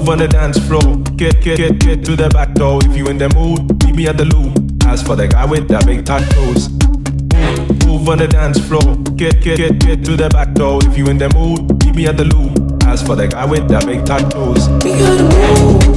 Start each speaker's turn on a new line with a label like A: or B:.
A: move on the dance floor. Get to the back door. If you in the mood, meet me at the loop. Ask for the guy with the big tattoos. Move on the dance floor. Get to the back door. If you in the mood, meet me at the loop. Ask for the guy with the big tattoos.
B: We gotta move.